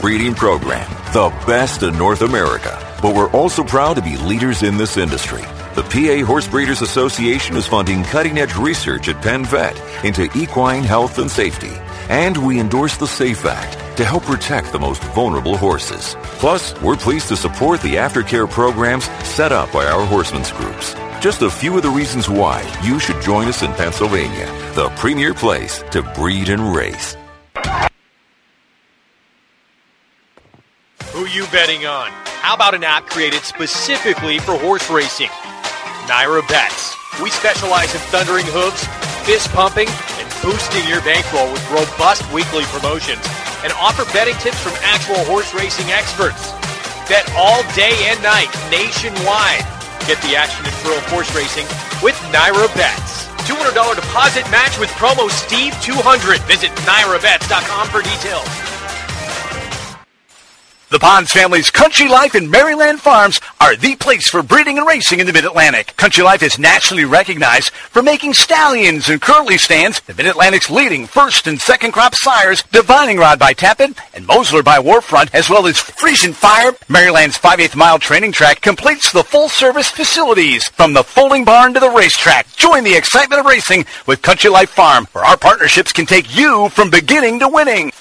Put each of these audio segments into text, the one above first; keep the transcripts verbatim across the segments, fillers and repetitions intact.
breeding program, the best in North America. But we're also proud to be leaders in this industry. The P A Horse Breeders Association is funding cutting-edge research at Penn Vet into equine health and safety. And we endorse the SAFE Act to help protect the most vulnerable horses. Plus, we're pleased to support the aftercare programs set up by our horsemen's groups. Just a few of the reasons why you should join us in Pennsylvania, the premier place to breed and race. Who you betting on? How about an app created specifically for horse racing? Naira Bets. We specialize in thundering hooves, fist pumping, and boosting your bankroll with robust weekly promotions and offer betting tips from actual horse racing experts. Bet all day and night nationwide. Get the action and thrill of horse racing with Naira Bets. two hundred dollars deposit match with promo Steve two hundred. Visit Naira Bets dot com for details. The Ponds family's Country Life and Maryland Farms are the place for breeding and racing in the Mid-Atlantic. Country Life is nationally recognized for making stallions and curly stands, the Mid-Atlantic's leading first and second crop sires, Divining Rod by Tappan and Mosler by Warfront, as well as Frisian Fire. Maryland's five eighths mile training track completes the full-service facilities from the folding barn to the racetrack. Join the excitement of racing with Country Life Farm, where our partnerships can take you from beginning to winning.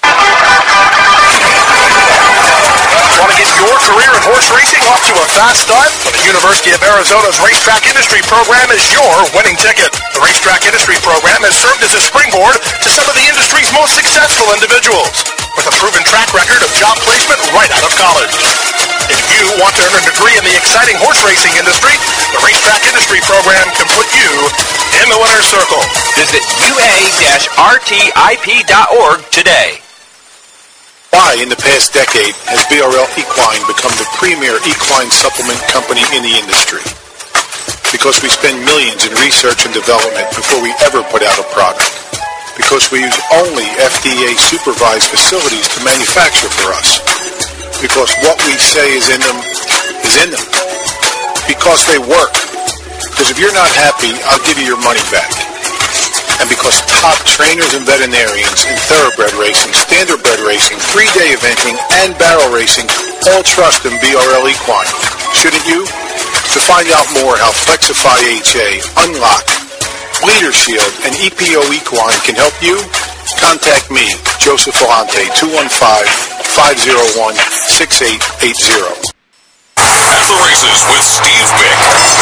Want to get your career in horse racing off to a fast start? Well, the University of Arizona's Racetrack Industry Program is your winning ticket. The Racetrack Industry Program has served as a springboard to some of the industry's most successful individuals, with a proven track record of job placement right out of college. If you want to earn a degree in the exciting horse racing industry, the Racetrack Industry Program can put you in the winner's circle. Visit U A R T I P dot org today. Why, in the past decade, has B R L Equine become the premier equine supplement company in the industry? Because we spend millions in research and development before we ever put out a product. Because we use only F D A-supervised facilities to manufacture for us. Because what we say is in them is in them. Because they work. Because if you're not happy, I'll give you your money back. And because top trainers and veterinarians in thoroughbred racing, standardbred racing, three-day eventing, and barrel racing all trust in B R L Equine. Shouldn't you? To find out more how Flexify H A, Unlock, Leader Shield, and E P O Equine can help you, contact me, Joseph Volante, two one five, five oh one, six eight eight zero. At the races with Steve Bick.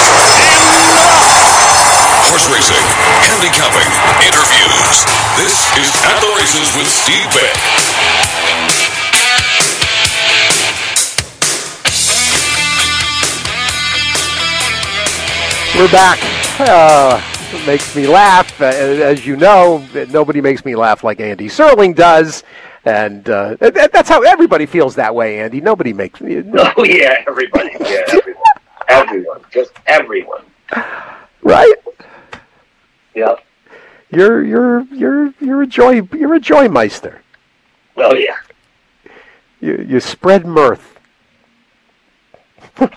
Horse racing, handicapping, interviews. This is At the Races with Steve Bick. We're back. Uh, it makes me laugh. Uh, as you know, nobody makes me laugh like Andy Serling does. And uh, that's how everybody feels that way, Andy. Nobody makes me. No. Oh, yeah, everybody. Yeah, everyone. Everyone. Just everyone. Right? Yep. You're you're you're you're a joy you're a joy meister. Oh yeah. You you spread mirth. uh,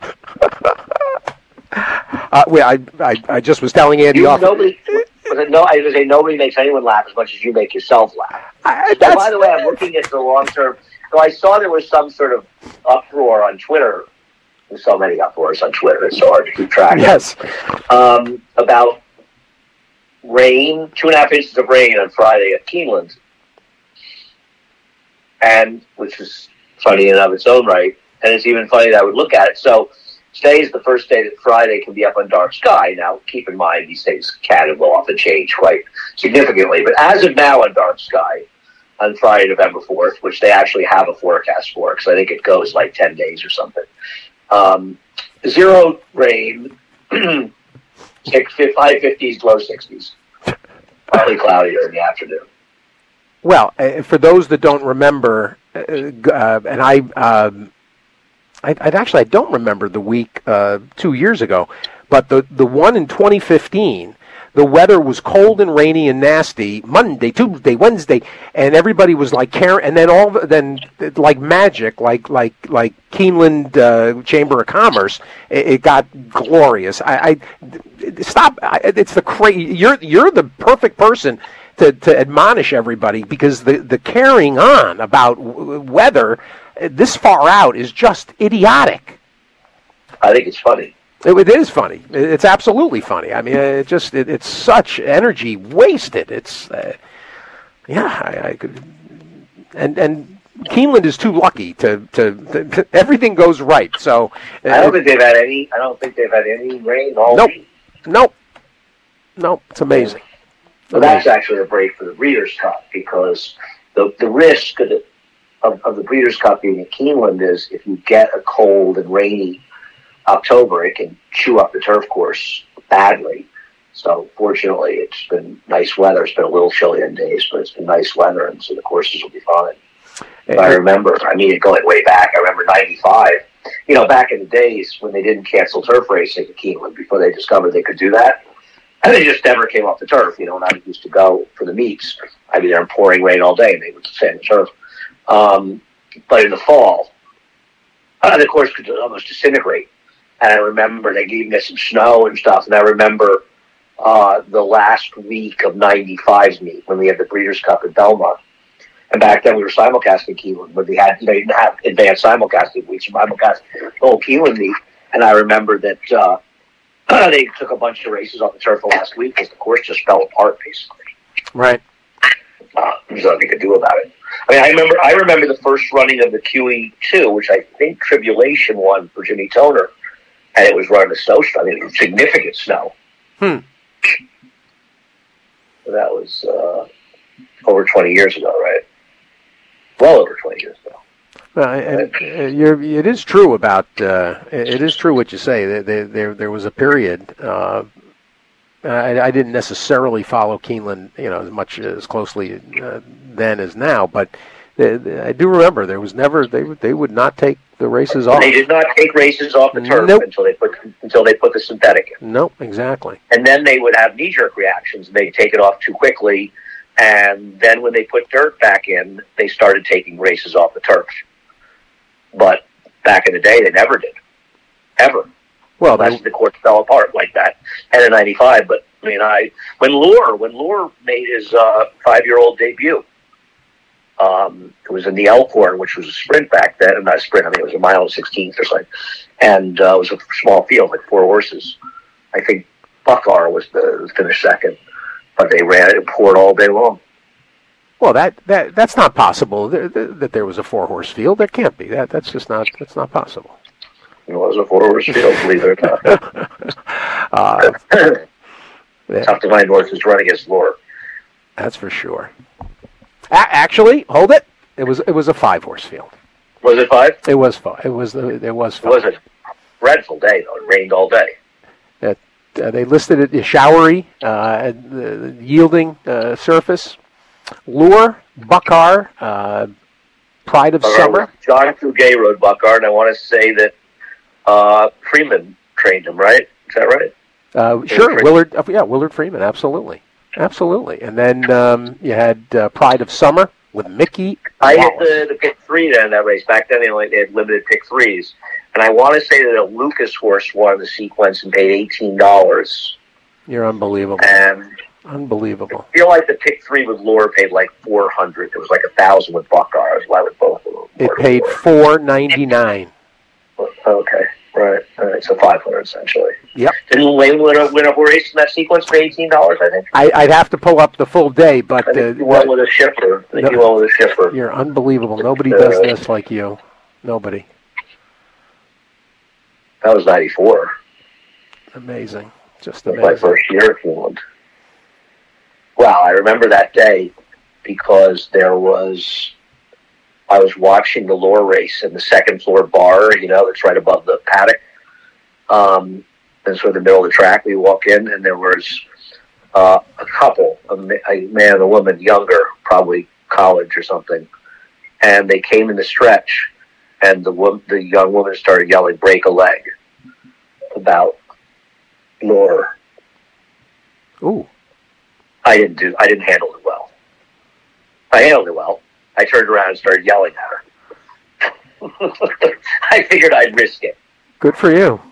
wait, I, I I just was telling Andy you, off. Nobody. No, I was going to say nobody makes anyone laugh as much as you make yourself laugh. I, so, by the way, I'm looking at the long term. So I saw there was some sort of uproar on Twitter. There's so many uproars on Twitter. It's so hard to keep track. Yes. Um, about rain, two and a half inches of rain on Friday at Keeneland, and which is funny in and of its own right. And it's even funny that I would look at it. So today is the first day that Friday can be up on dark sky. Now, keep in mind, these things can and will often change quite significantly. But as of now on dark sky, on Friday, November fourth, which they actually have a forecast for, because I think it goes like ten days or something. Um, zero rain, high fifties, low sixties. Partly cloudy during the afternoon. Well, uh, for those that don't remember, uh, uh, and I... Um, I, I actually I don't remember the week uh, two years ago, but the the one in twenty fifteen, the weather was cold and rainy and nasty. Monday, Tuesday, Wednesday, and everybody was like caring. And then all then like magic, like like like Keeneland uh, Chamber of Commerce, it, it got glorious. I, I stop. I, it's the cra- You're you're the perfect person to, to admonish everybody, because the, the carrying on about w- weather this far out is just idiotic. I think it's funny. It, it is funny. It's absolutely funny. I mean, it just it, it's such energy wasted. It's uh, yeah, I, I could, and and Keeneland is too lucky to, to, to, to everything goes right. So uh, I don't think they've had any. I don't think they've had any rain all nope, week. Nope, nope. It's amazing. Well, that's actually a break for the Breeders' Cup, because the the risk of the, of, of the Breeders' Cup being at Keeneland is if you get a cold and rainy October, it can chew up the turf course badly. So fortunately, it's been nice weather. It's been a little chilly on days, but it's been nice weather, and so the courses will be fine. But I remember, I mean, going way back, I remember ninety-five, you know, back in the days when they didn't cancel turf racing at Keeneland, before they discovered they could do that. And they just never came off the turf. You know, when I used to go for the meets, I'd be there in pouring rain all day, and they would stay on the turf. Um, but in the fall, uh, the course could almost disintegrate. And I remember they gave me some snow and stuff, and I remember uh, the last week of ninety-five's meet when we had the Breeders' Cup at Belmont. And back then we were simulcasting Keeneland, but we had, you know, you didn't have advanced simulcasting. We simulcast the whole Keeneland meet. And I remember that uh, they took a bunch of races off the turf the last week because the course just fell apart, basically. Right. Uh, there's nothing they could do about it. I mean, I remember I remember the first running of the Q E two, which I think Tribulation won for Jimmy Toner, and it was running a snowstorm. I mean, it was significant snow. Hmm. So that was uh, over twenty years ago, right? Well over twenty years ago. Well, and, uh, you're, it is true about uh, it is true what you say. There, there, there, there was a period. Uh, I, I didn't necessarily follow Keeneland, you know, as much as closely uh, then as now, but they, they, I do remember there was never they would they would not take the races off. They did not take races off the turf nope. until they put until they put the synthetic in. Nope, exactly. And then they would have knee-jerk reactions, and they'd take it off too quickly. And then when they put dirt back in, they started taking races off the turf. But back in the day, they never did. Ever. Well, Unless they, the course fell apart like that. And in ninety-five, but I mean, I when Lure, when Lure made his uh, five-year-old debut, um, it was in the Elkhorn, which was a sprint back then. And not a sprint, I mean, it was a mile and sixteenth or something. And uh, it was a small field, like four horses. I think Buckar was the finished second. But they ran it and poured all day long. Well, that, that that's not possible. That, that, that there was a four horse field. That can't be. That that's just not that's not possible. It was a four horse field, believe it or not. uh, yeah. Tough to find horses running against Lure. That's for sure. A- actually, hold it. It was it was a five horse field. Was it five? It was five. It was it was five. It was a dreadful day though. It rained all day. It, Uh, they listed it as showery, uh, the yielding uh, surface. Lure, Buckar, uh, Pride of Buckar, Summer. John Fugay rode Buckar, and I want to say that uh, Freeman trained him, right? Is that right? Uh, sure, Willard. Uh, yeah, Willard Freeman, absolutely. Absolutely. And then um, you had uh, Pride of Summer with Mickey I Wallace. hit the, the pick three then in that race. Back then they only they had limited pick threes. And I want to say that a Lucas horse won the sequence and paid eighteen dollars. You're unbelievable. And unbelievable. I feel like the pick three with Lure paid like four hundred. It was like a thousand with Buckar. I was glad with both of them. It paid four ninety nine. Okay, right. All right. So five hundred essentially. Yep. Didn't Wayne win a win a race in that sequence for eighteen dollars? I think. I, I'd have to pull up the full day, but I think uh, you went with a shipper. I think no, you went with a shipper. You're unbelievable. Nobody uh, does this like you. Nobody. That was ninety-four. Amazing. Just That was amazing. my first year at Keeneland. Wow, I remember that day because there was, I was watching the Lure race in the second floor bar, you know, that's right above the paddock. Um, and so in the middle of the track, we walk in and there was uh, a couple, a, a man and a woman, younger, probably college or something. And they came in the stretch. And the wo- the young woman started yelling, "Break a leg," about Lure. Ooh. I didn't do. I didn't handle it well. I handled it well. I turned around and started yelling at her. I figured I'd risk it. Good for you.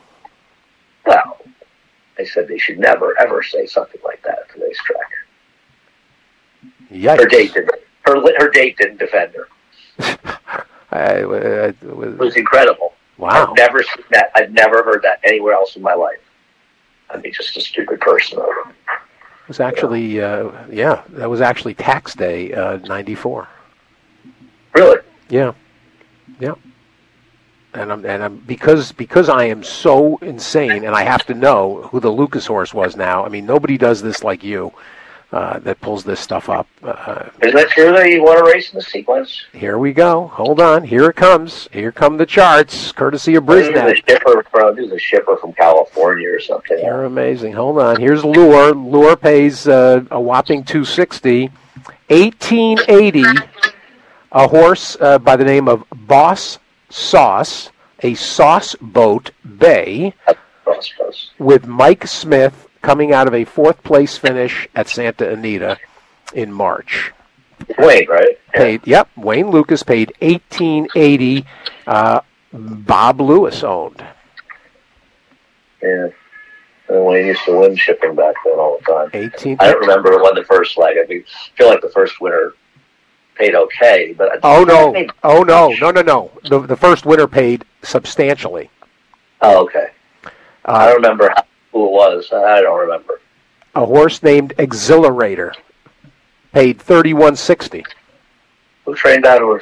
Well, I said they should never, ever say something like that at the racetrack. Yikes. Her date didn't. Her her date didn't defend her. I, I, it, was, it was incredible. Wow. I've never seen that. I've never heard that anywhere else in my life. I mean, just a stupid person. It was actually, uh, yeah, that was actually tax day, uh, ninety-four. Really? Yeah. Yeah. And I'm, and I'm, because, because I am so insane and I have to know who the Lucas horse was now. I mean, nobody does this like you, uh, that pulls this stuff up. Uh, Is that true that you want to race in the sequence? Here we go. Hold on. Here it comes. Here come the charts, courtesy of Brisnet. This is a shipper from, this is a shipper from California or something. You're amazing. Hold on. Here's Lure. Lure pays uh, a whopping two sixty. eighteen eighty, a horse uh, by the name of Boss Sauce, a sauce boat bay, with Mike Smith coming out of a fourth place finish at Santa Anita in March. Wayne, right? Paid, yep, Wayne Lucas paid eighteen eighty. Uh, Bob Lewis owned. Yeah. And Wayne used to win shipping back then all the time. eighteen. I don't remember who won the first leg. I mean, feel like the first winner paid okay, but oh no, oh no, no, no, no. The the first winner paid substantially. Oh, okay. Uh, I don't remember who it was. I don't remember. A horse named Exhilarator paid thirty-one sixty. Who trained that horse?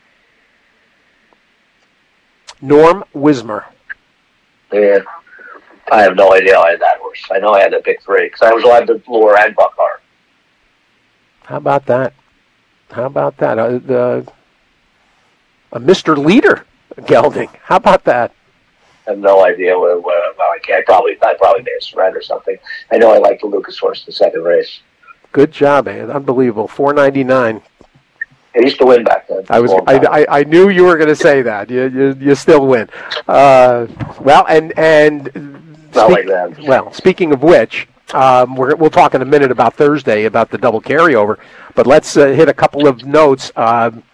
Norm Wismer. Yeah, I have no idea I had that horse. I know I had the pick three because I was allowed to lure and Buckhart. How about that? How about that? Uh, the, a Mister Leader gelding. How about that? I have no idea what. what well, I, can't, I probably I probably made a spread or something. I know I liked the Lucas horse in the second race. Good job, man. Unbelievable. four ninety-nine. I used to win back then. I was. I, I, I knew you were going to say that. You you, you still win. Uh, well, and and not speak, like that. Well, speaking of which, um, we're, we'll talk in a minute about Thursday about the double carryover. But let's uh, hit a couple of notes. Um,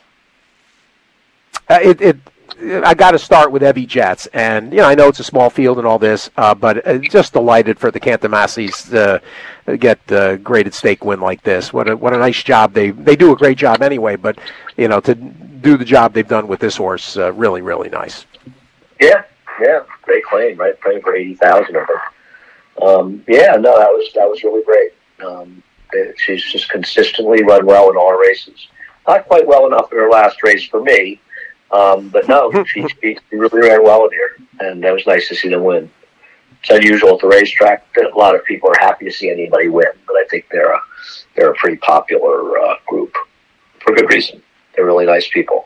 it, it I got to start with Evie Jets, and you know I know it's a small field and all this, uh, but uh, just delighted for the Cantamassis to uh, get a graded stake win like this. What a what a nice job they they do a great job anyway, but you know to do the job they've done with this horse, uh, really really nice. Yeah, yeah, great claim, right? Playing for eighty thousand of her. Um, yeah, no, that was that was really great. Um, she's just consistently run well in all her races. Not quite well enough in her last race for me. Um, but no, she, she really ran well in here, and it was nice to see them win. It's unusual at the racetrack that a lot of people are happy to see anybody win, but I think they're a, they're a pretty popular uh, group for good reason. They're really nice people.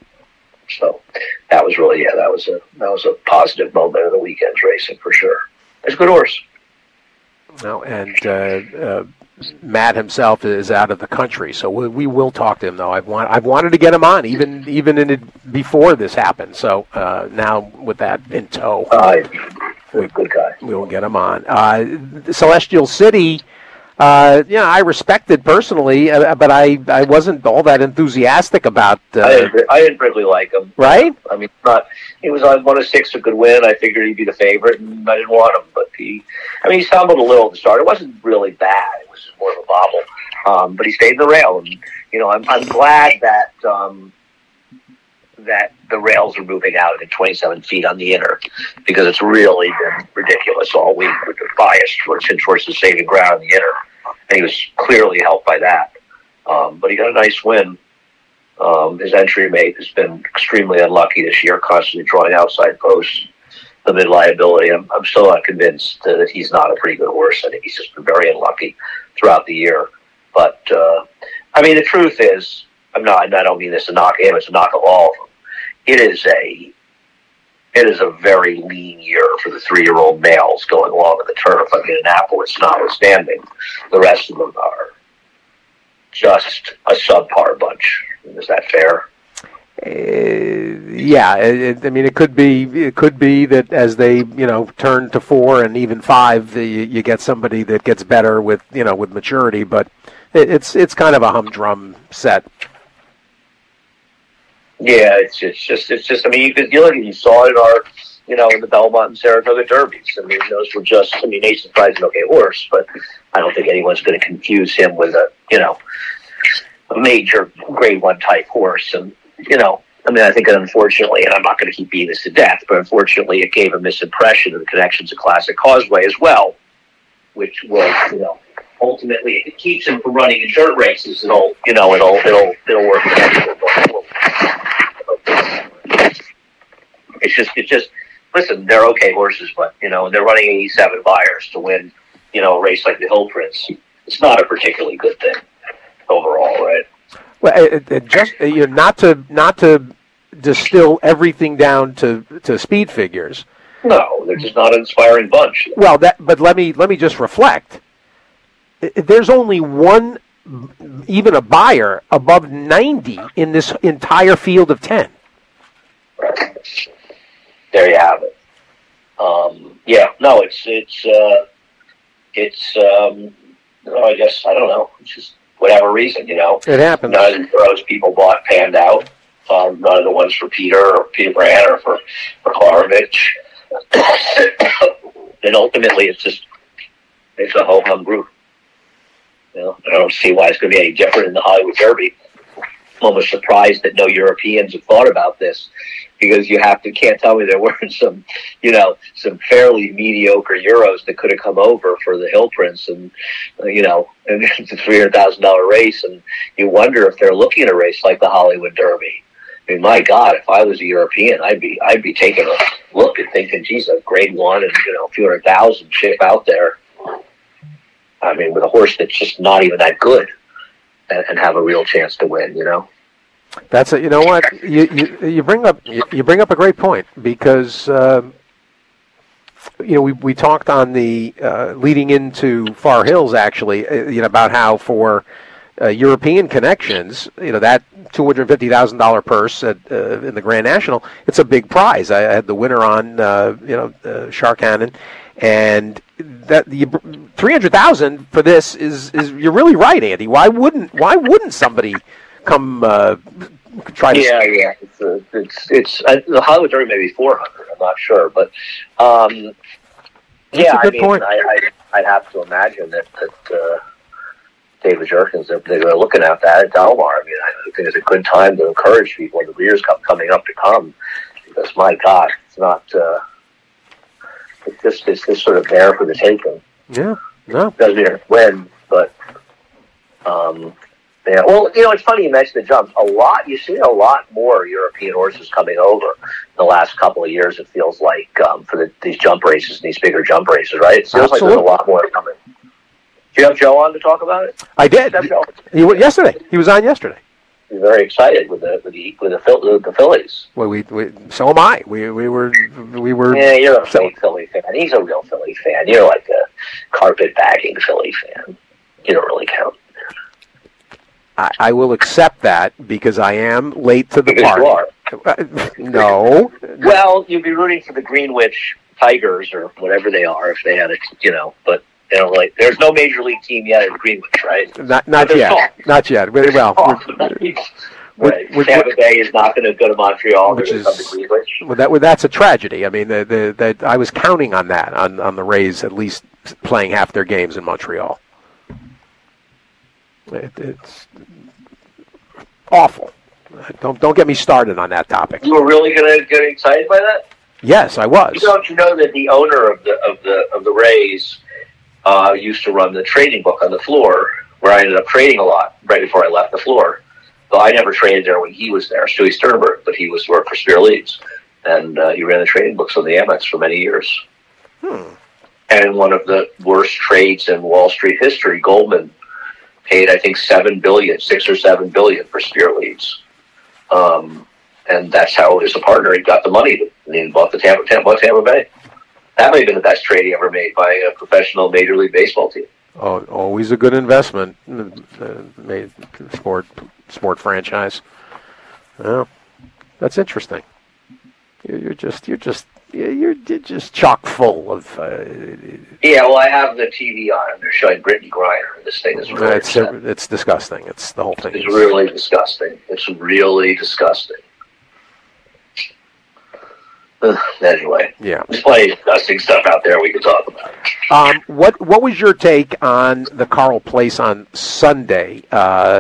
So that was really, yeah, that was a that was a positive moment of the weekend's racing for sure. It's a good horse. No, and uh, uh, Matt himself is out of the country, so we, we will talk to him. Though I've want I've wanted to get him on, even even in it, before this happened. So uh, now with that in tow, uh, we, good guy. We will get him on. Uh, Celestial City, uh, yeah, I respected personally, uh, but I, I wasn't all that enthusiastic about. Uh, I didn't I didn't really like him. Right? I mean, not he was on one of six, a good win. I figured he'd be the favorite, and I didn't want him. But he, I mean, he stumbled a little at the start. It wasn't really bad. It was just more of a bobble. Um, but he stayed in the rail, and you know, I'm I'm glad that um, that the rails are moving out at twenty-seven feet on the inner, because it's really been ridiculous all week with the bias towards since horses saving ground on the inner, and he was clearly helped by that. Um, but he got a nice win. Um, his entry mate has been extremely unlucky this year, constantly drawing outside posts, the mid liability. I'm, I'm still not convinced that he's not a pretty good horse. I think he's just been very unlucky throughout the year. But uh, I mean, the truth is, I'm not. I don't mean this to knock him; it's to knock all of them. It is a, it is a very lean year for the three-year-old males going along in the turf. I mean, Annapolis notwithstanding, the rest of them are just a subpar bunch. Is that fair? Uh, yeah, it, I mean, it could be. It could be that as they, you know, turn to four and even five, you, you get somebody that gets better with, you know, with maturity. But it, it's it's kind of a humdrum set. Yeah, it's it's just it's just. I mean, you could, you look, you saw it in our, you know, in the Belmont and Saratoga Derbies. I mean, those were just. I mean, Ace of Pride's an okay horse, but I don't think anyone's going to confuse him with a, you know, a major grade one type horse. And, you know, I mean, I think that unfortunately, and I'm not going to keep beating this to death, but unfortunately it gave a misimpression of the connections of Classic Causeway as well, which will, you know, ultimately, if it keeps him from running in dirt races, it'll, you know, it'll, it'll, it'll work. It's just, it's just, listen, they're okay horses, but, you know, they're running eighty-seven buyers to win, you know, a race like the Hill Prince. It's not a particularly good thing overall, right? Well, it, it just, you know, not to, not to distill everything down to, to speed figures. No, they're just not an inspiring bunch. Well, that, but let me, let me just reflect. There's only one, even a buyer above ninety in this entire field of ten. Right. There you have it. Um, yeah, no, it's it's uh, it's. Um, no, I guess I don't know. It's just whatever reason, you know. It happens. None of those people bought panned out. Um, none of the ones for Peter or Peter Brand or for for Klarovich. And ultimately, it's just it's a ho hum group. You know, I don't see why it's going to be any different in the Hollywood Derby. I'm almost surprised that no Europeans have thought about this, because you have to can't tell me there weren't some, you know, some fairly mediocre Euros that could have come over for the Hill Prince, and uh, you know, and it's a three hundred thousand dollar race, and you wonder if they're looking at a race like the Hollywood Derby. I mean, my God, if I was a European, I'd be I'd be taking a look and thinking, geez, a grade one and you know a few hundred thousand ship out there. I mean, with a horse that's just not even that good, and, and have a real chance to win, you know. That's it. You know what? You you, you bring up you, you bring up a great point, because um, you know we we talked on the uh, leading into Far Hills actually, uh, you know, about how for uh, European connections, you know, that two hundred fifty thousand dollar purse at, uh, in the Grand National, it's a big prize. I, I had the winner on, uh, you know, uh, Shark Cannon. And that the three hundred thousand for this is, is you're really right, Andy. Why wouldn't why wouldn't somebody come uh, try to? Yeah, yeah. It's a, it's it's uh, the Hollywood Derby maybe four hundred. I'm not sure, but um, yeah, a good I mean, point. I, I I have to imagine that that uh, David Jerkins, they're, they're looking at that at Delmar. I mean, I think it's a good time to encourage people in the Breeders' Cup coming up to come, because my God, it's not. Uh, It's just it's just sort of there for the taking. Yeah, no. Doesn't mean it win, but um, yeah. Well, you know, it's funny you mentioned the jumps. A lot you've seen a lot more European horses coming over in the last couple of years. It feels like um, for the, these jump races and these bigger jump races, right? It feels Absolutely. like there's a lot more coming. Do you have Joe on to talk about it? I did. He, he yesterday. He was on yesterday. He's very excited with the with the with the, Phil, the Phillies. Well, we, we so am I. We we were we were. Yeah, you're a fake Philly fan. He's a real Philly fan. You're like a carpet bagging Philly fan. You don't really count. I, I will accept that because I am late to the because party. You are. No. Well, you'd be rooting for the Greenwich Tigers or whatever they are if they had a, you know, but. You know, like, there's no major league team yet in Greenwich, right? Not, not yet. Talk. Not yet. Well, right. Which, Tampa Bay is not going to go to Montreal. Which is, come to Greenwich. Well, that, well, that's a tragedy. I mean, the, the, the, I was counting on that, on, on the Rays at least playing half their games in Montreal. It, it's awful. Don't don't get me started on that topic. You were really going to get excited by that? Yes, I was. You don't you know that the owner of the of the of the Rays uh, used to run the trading book on the floor, where I ended up trading a lot right before I left the floor. So I never traded there when he was there, Stewie Sternberg, but he was worked for Spear Leeds, and uh, he ran the trading books on the Amex for many years. Hmm. And in one of the worst trades in Wall Street history, Goldman paid, I think, seven billion, six or seven billion for Spear Leeds. Um, and that's how, as a partner, he got the money and he bought the Tampa, Tampa, Tampa Bay. That may have been the best trade he ever made by a professional Major League Baseball team. Oh, always a good investment, uh, made sport sport franchise. Well, that's interesting. You're, you're just you're just you're, you're just chock full of. Uh, yeah, well, I have the T V on, and they're showing Brittany Griner, and this thing is really it's it's disgusting. It's the whole thing. It's really disgusting. It's really disgusting. Uh, anyway, yeah, there's plenty of disgusting stuff out there we can talk about. Um, what what was your take on the Carl Place on Sunday? Uh,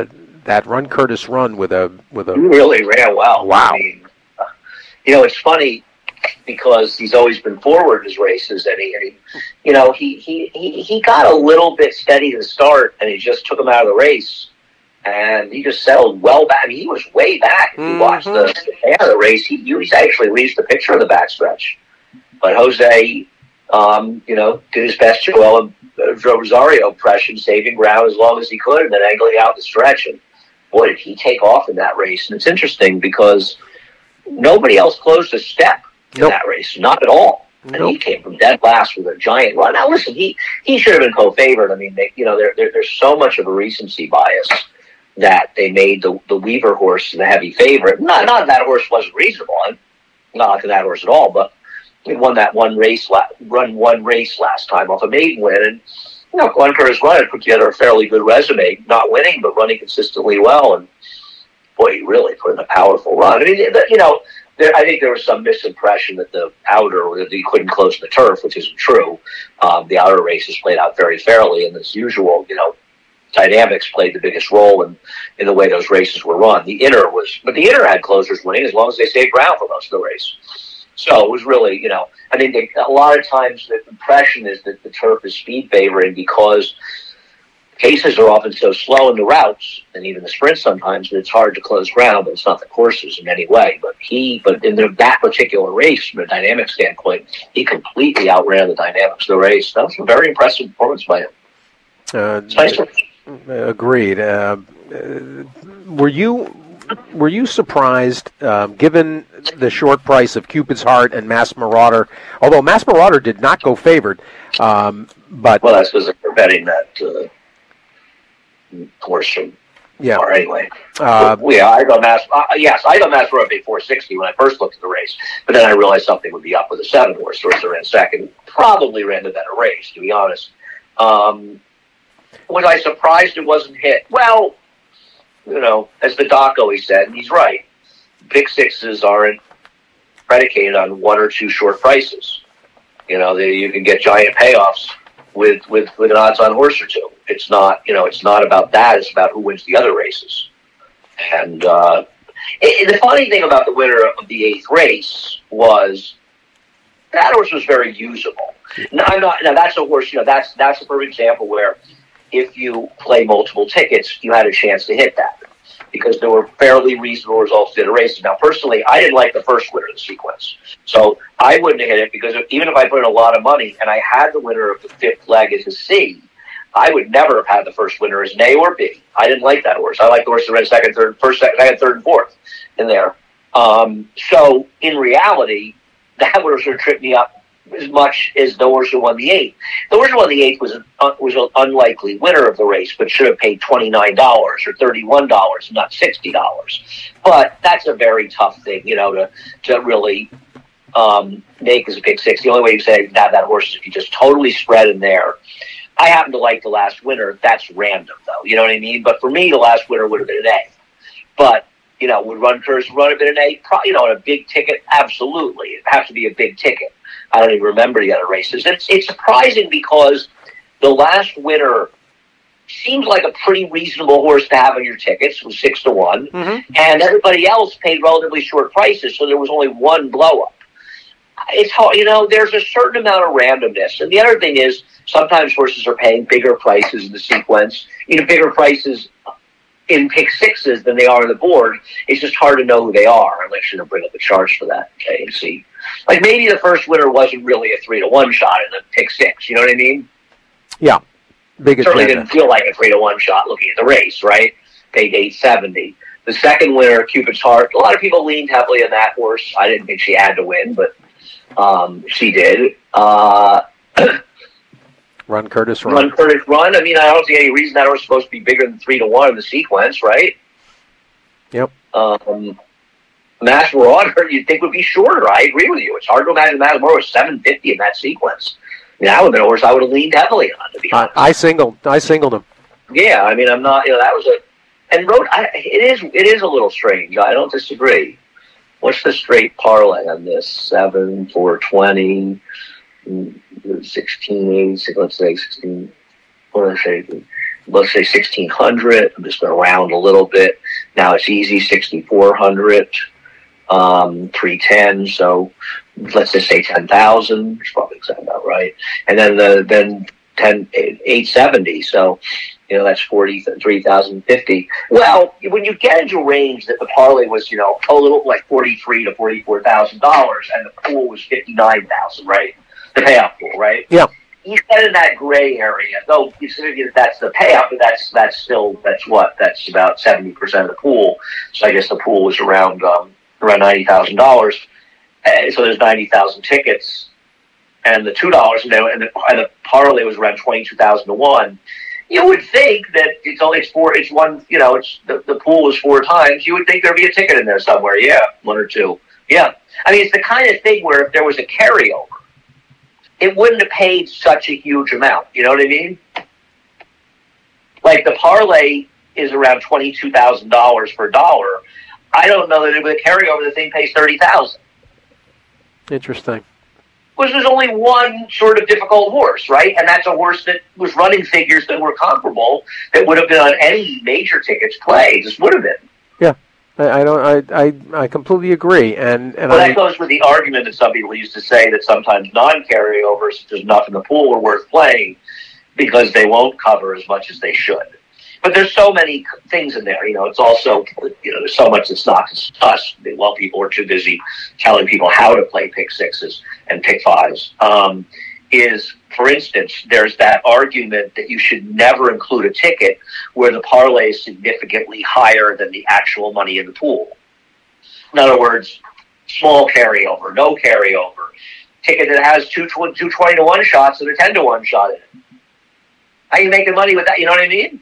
that Run Curtis run with a with a he really ran well. Wow. I mean, uh, you know, it's funny because he's always been forward in his races, and he, and he you know, he, he he he got a little bit steady to the start, and he just took him out of the race, and he just settled well back. I mean, he was way back. If you Mm-hmm. watch the, the end of the race, he he's actually reached the picture of the backstretch, but Jose, um, you know, did his best Joel uh, Rosario impression, saving ground as long as he could, and then angling out the stretch. And boy, did he take off in that race! And it's interesting because nobody else closed a step in Nope. that race, not at all. And Nope. he came from dead last with a giant run. Now, listen, he, he should have been co-favored. I mean, they, you know, there, there, there's so much of a recency bias that they made the, the Weaver horse the heavy favorite. Not, not that that horse wasn't reasonable. I'm not liking that horse at all, but he won that one race, la- run one race last time off a maiden win. And, you know, Glenn Curtis Run had put together a fairly good resume, not winning, but running consistently well. And, boy, he really put in a powerful run. I mean, you know, there, I think there was some misimpression that the outer, that he couldn't close the turf, which isn't true. Um, the outer races played out very fairly, and as usual, you know, dynamics played the biggest role in, in the way those races were run. The inner was, but the inner had closers winning as long as they stayed ground for most of the race. So it was really, you know, I mean, they, a lot of times the impression is that the turf is speed favoring because paces are often so slow in the routes and even the sprints sometimes that it's hard to close ground, but it's not the courses in any way. But he, but in the, that particular race, from a dynamic standpoint, he completely outran the dynamics of the race. That was a very impressive performance by him. Uh, It's nice to Agreed. Uh, uh, were you were you surprised, um, given the short price of Cupid's Heart and Mass Marauder? Although Mass Marauder did not go favored, um, but well, that's because they're betting that uh, horse from yeah. Or anyway, Uh, well, yeah, I got Mass. Uh, yes, I got Mass Marauder at four sixty when I first looked at the race, but then I realized something would be up with the seven horse. Horse that ran second probably ran the better race, to be honest. Um, Was I surprised it wasn't hit? Well, you know, as the doc always said, and he's right, big sixes aren't predicated on one or two short prices. You know, they, you can get giant payoffs with, with, with an odds-on horse or two. It's not, you know, it's not about that. It's about who wins the other races. And uh, it, the funny thing about the winner of the eighth race was that horse was very usable. Now, I'm not, now that's a horse, you know, that's that's a perfect example where if you play multiple tickets, you had a chance to hit that because there were fairly reasonable results in the races. Now, personally, I didn't like the first winner of the sequence, so I wouldn't have hit it because if, even if I put in a lot of money and I had the winner of the fifth leg as a C, I would never have had the first winner as an A or B. I didn't like that horse. I like the horse that ran second, third, first, second, second, third, and fourth in there. Um, so, in reality, that would have sort of tripped me up as much as the horse who won the eighth. The horse who won the eighth was an, uh, was an unlikely winner of the race, but should have paid twenty-nine dollars or thirty-one dollars, not sixty dollars. But that's a very tough thing, you know, to, to really um, make as a pick six. The only way you say that that horse is if you just totally spread in there. I happen to like the last winner. That's random, though. You know what I mean? But for me, the last winner would have been an A. But, you know, would Run Curtis Run have been an A? Probably, you know, on a big ticket, absolutely. It has to be a big ticket. I don't even remember the other races. It's, it's surprising because the last winner seems like a pretty reasonable horse to have on your tickets. It was six to one, mm-hmm. and everybody else paid relatively short prices, so there was only one blow up. It's hard, you know. There's a certain amount of randomness, and the other thing is sometimes horses are paying bigger prices in the sequence, you know, bigger prices in pick sixes than they are on the board. It's just hard to know who they are unless you're going to bring up the charts for that. Okay, and see. Like maybe the first winner wasn't really a three to one shot in the pick six. You know what I mean? Yeah, big it certainly didn't feel like a three to one shot looking at the race, right? Paid eight seventy. The second winner, Cupid's Heart. A lot of people leaned heavily on that horse. I didn't think she had to win, but um, she did. Uh, Run Curtis Run. Run Curtis Run. I mean, I don't see any reason that horse is supposed to be bigger than three to one in the sequence, right? Yep. Um, Mass Marauder, you'd think would be shorter. I agree with you. It's hard to imagine Mass Marauder was seven fifty in that sequence. I mean, that would have been a horse I would have leaned heavily on, to be honest. I, I singled. I singled him. Yeah, I mean, I'm not, you know, that was a, and road, I, it is, it is a little strange. I don't disagree. What's the straight parlay on this? seven, four twenty, sixteen, eight, let's say sixteen, what did I say? let's say sixteen hundred. I'm just going to round a little bit. Now it's easy, sixty-four hundred, um, three ten. So let's just say ten thousand. Which probably sounds about right. And then the then ten eight seventy. So you know that's forty-three thousand fifty. Well, when you get into a range that the parlay was, you know, a little like forty-three to forty-four thousand dollars, and the pool was fifty-nine thousand, right? The payout pool, right? Yeah. You get in that gray area. Though you say that's the payout, but that's that's still that's what that's about seventy percent of the pool. So I guess the pool was around um, around ninety thousand dollars. Uh, so there's ninety thousand tickets, and the two dollars, and the, and the parlay was around twenty-two thousand to one. You would think that it's only it's four, it's one, you know, it's the, the pool was four times. You would think there'd be a ticket in there somewhere. Yeah, one or two. Yeah, I mean, it's the kind of thing where if there was a carryover, it wouldn't have paid such a huge amount. You know what I mean? Like the parlay is around twenty-two thousand dollars per dollar. I don't know that with a carryover, the thing pays thirty thousand. Interesting. Because there's only one sort of difficult horse, right? And that's a horse that was running figures that were comparable, that would have been on any major tickets play. Just would have been. Yeah, I, I don't. I, I I completely agree. And and well, I, that goes with the argument that some people used to say that sometimes non-carryovers, if there's enough in the pool, are worth playing because they won't cover as much as they should. But there's so many things in there. You know, it's also, you know, there's so much that's not discussed while people are too busy telling people how to play pick sixes and pick fives. Um, is, for instance, there's that argument that you should never include a ticket where the parlay is significantly higher than the actual money in the pool. In other words, small carryover, no carryover, ticket that has two, two twenty to one shots and a ten to one shot in it. How are you making money with that? You know what I mean?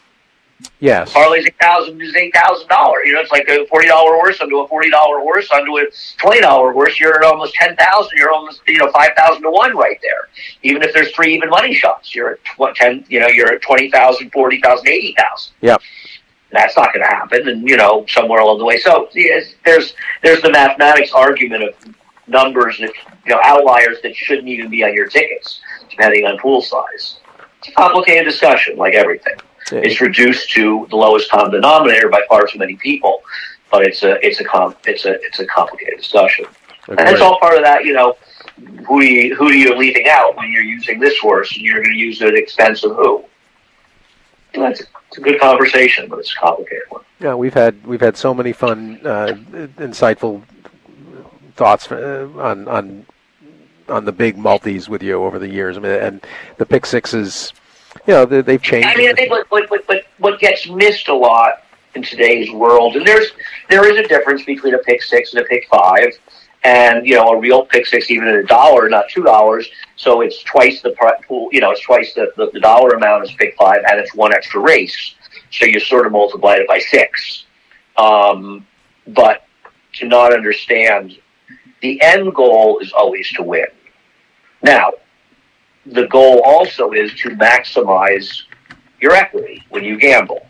Yes. Parlay's eight thousand is eight thousand dollars. You know, it's like a forty dollar horse onto a forty dollar horse onto a twenty dollar horse. You're at almost ten thousand. You're almost, you know, five thousand to one right there. Even if there's three even money shots, you're at what ten? You know, you're at twenty thousand, forty thousand, eighty thousand. Yep. That's not going to happen, and you know, somewhere along the way. So yes, there's there's the mathematics argument of numbers that, you know, outliers that shouldn't even be on your tickets, depending on pool size. It's a complicated discussion, like everything. It's reduced to the lowest common denominator by far too many people, but it's a it's a com- it's a it's a complicated discussion, okay. And it's all part of that. You know, who do you, who do you leaving out when you're using this horse and you're going to use it at the expense of who? Well, that's a, it's a good conversation, but it's a complicated one. Yeah, we've had we've had so many fun, uh, insightful thoughts uh, on on on the big multis with you over the years. I mean, and the pick sixes. You know, they, they've changed. I mean, I think what, what, what, what gets missed a lot in today's world, and there's there is a difference between a pick six and a pick five, and, you know, a real pick six, even at a dollar, not two dollars, so it's twice the pool, you know, it's twice the, the, the dollar amount as pick five, and it's one extra race, so you sort of multiply it by six. Um, but to not understand, the end goal is always to win. Now, the goal also is to maximize your equity when you gamble.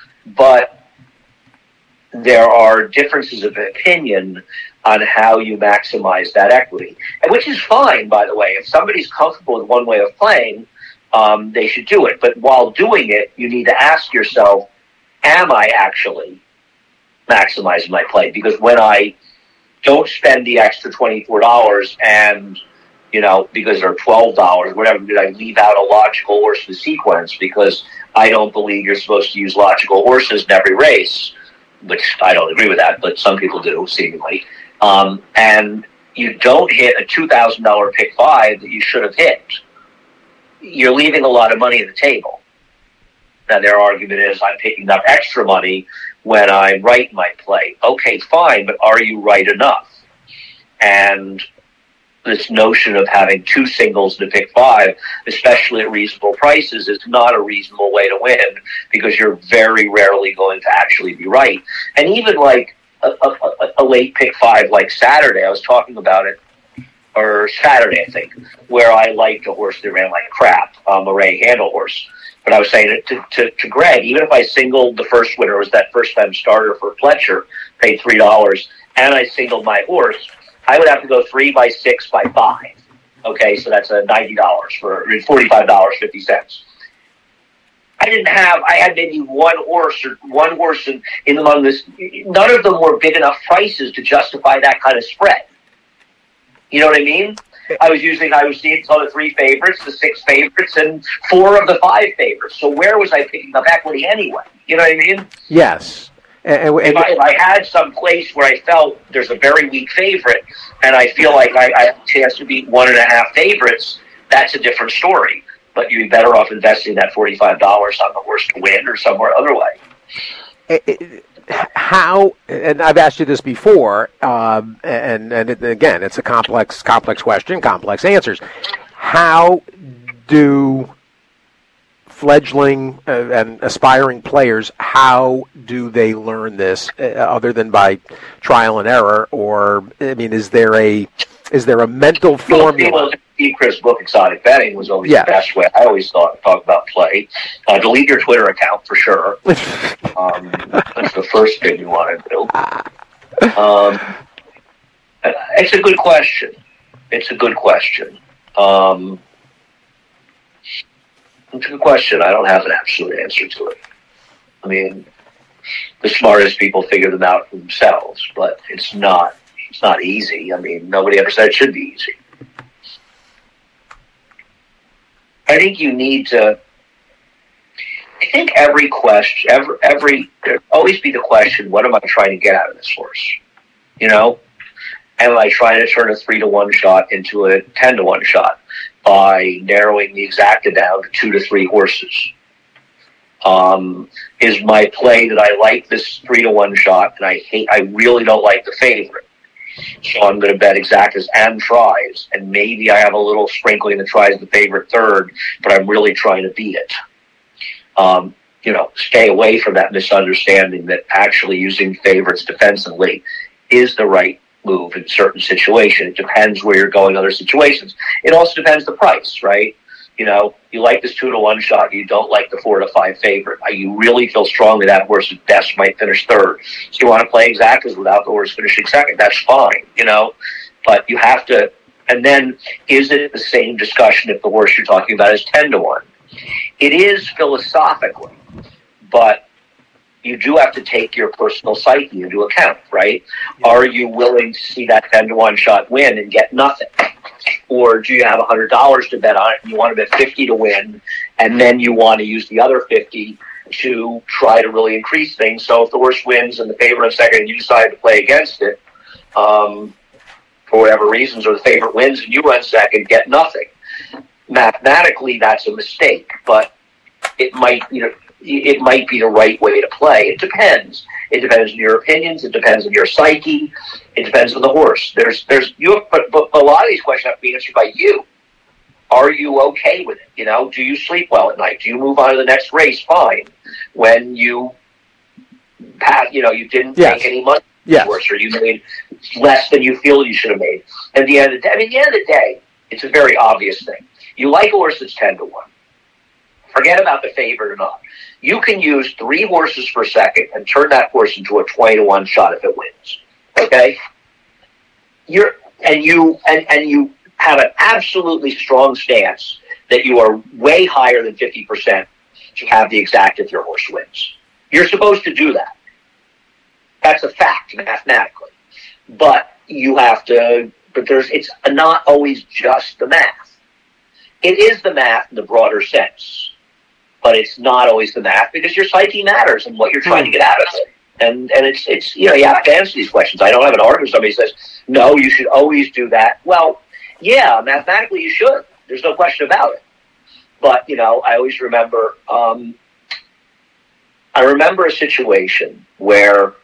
But there are differences of opinion on how you maximize that equity, and which is fine, by the way. If somebody's comfortable with one way of playing, um, they should do it. But while doing it, you need to ask yourself, am I actually maximizing my play? Because when I don't spend the extra twenty-four dollars and, you know, because they're twelve dollars, whatever, did I leave out a logical horse in the sequence because I don't believe you're supposed to use logical horses in every race, which I don't agree with that, but some people do, seemingly. Um, and you don't hit a two thousand dollars pick five that you should have hit. You're leaving a lot of money on the table. Now, their argument is I'm picking up extra money when I'm right in my play. Okay, fine, but are you right enough? And this notion of having two singles to pick five, especially at reasonable prices, is not a reasonable way to win because you're very rarely going to actually be right. And even like a, a, a late pick five like Saturday, I was talking about it, or Saturday, I think, where I liked a horse that ran like crap, um, a Ray Handle horse. But I was saying to, to, to Greg, even if I singled the first winner, was that first-time starter for Fletcher, paid three dollars, and I singled my horse, I would have to go three by six by five. Okay, so that's a ninety dollars for forty-five dollars and fifty cents. I didn't have, I had maybe one horse or one horse in, in among this. None of them were big enough prices to justify that kind of spread. You know what I mean? I was using, I was seeing some of the three favorites, the six favorites, and four of the five favorites. So where was I picking up equity anyway? You know what I mean? Yes. And, and, if, I, if I had some place where I felt there's a very weak favorite, and I feel like I, I have a chance to beat one and a half favorites, that's a different story. But you'd be better off investing that forty-five dollars on the horse to win or somewhere other way. How, and I've asked you this before, um, and, and it, again, it's a complex, complex question, complex answers. How do fledgling uh, and aspiring players, how do they learn this uh, other than by trial and error? Or, I mean, is there a is there a mental formula? Steve Chris' book, Exotic Betting, was always yeah. the best way. I always thought talk about play. Uh, delete your Twitter account for sure. um, that's the first thing you want to do. Um, it's a good question. It's a good question. Um, it's a good question. I don't have an absolute answer to it. I mean, the smartest people figure them out for themselves, but it's not. It's not easy. I mean, nobody ever said it should be easy. I think you need to. I think every question, every, every, there always be the question: what am I trying to get out of this horse? You know, am I trying to turn a three to one shot into a ten to one shot by narrowing the exacta down to two to three horses? Um, is my play that I like this three to one shot, and I hate, I really don't like the favorite. So I'm going to bet exactas and tries, and maybe I have a little sprinkling that tries the favorite third, but I'm really trying to beat it. Um, you know, stay away from that misunderstanding that actually using favorites defensively is the right move in certain situations. It depends where you're going in other situations. It also depends the price, right? You know, you like this two to one shot, you don't like the four to five favorite. You really feel strongly that horse's best might finish third. So you want to play exactas without the horse finishing second. That's fine, you know. But you have to, and then is it the same discussion if the horse you're talking about is ten to one? It is philosophically, but you do have to take your personal psyche into account, right? Yeah. Are you willing to see that ten to one shot win and get nothing? Or do you have one hundred dollars to bet on it and you want to bet fifty to win, and then you want to use the other fifty to try to really increase things? So if the horse wins and the favorite in second and you decide to play against it, um, for whatever reasons, or the favorite wins and you run second, get nothing. Mathematically, that's a mistake, but it might, you know, it might be the right way to play. It depends. It depends on your opinions. It depends on your psyche. It depends on the horse. There's, there's, you. Have, but, but a lot of these questions have to be answered by you. Are you okay with it? You know, do you sleep well at night? Do you move on to the next race fine when you, pass, you know, you didn't yes. make any money? Yes. Horse, or you made less than you feel you should have made. At the end of the day, I mean, at the end of the day, it's a very obvious thing. You like a horse that's ten to one. Forget about the favorite or not. You can use three horses per second and turn that horse into a twenty to one shot if it wins. Okay? You're and you and, and you have an absolutely strong stance that you are way higher than fifty percent to have the exact if your horse wins. You're supposed to do that. That's a fact mathematically. But you have to but there's it's not always just the math. It is the math in the broader sense. But it's not always the math because your psyche matters and what you're trying to get out of it. And and it's, it's you know, you have to answer these questions. I don't have an argument. Somebody says, no, you should always do that. Well, yeah, mathematically you should. There's no question about it. But, you know, I always remember, um, I remember a situation where